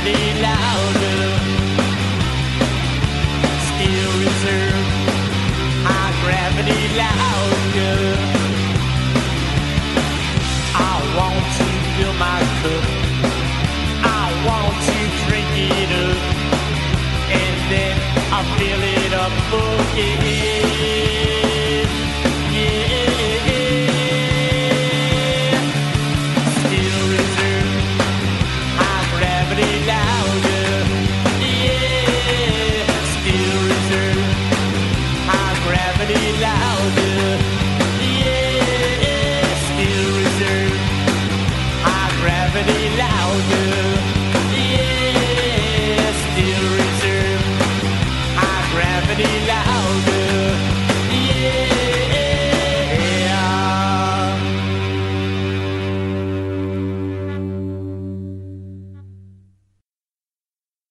gravity louder. Still reserve, high gravity louder. I want to fill my cup, I want to drink it up, and then I fill it up again. Yeah, still reserve, high gravity louder. Yeah, still reserve, high gravity louder. Yeah, still reserve, high gravity louder.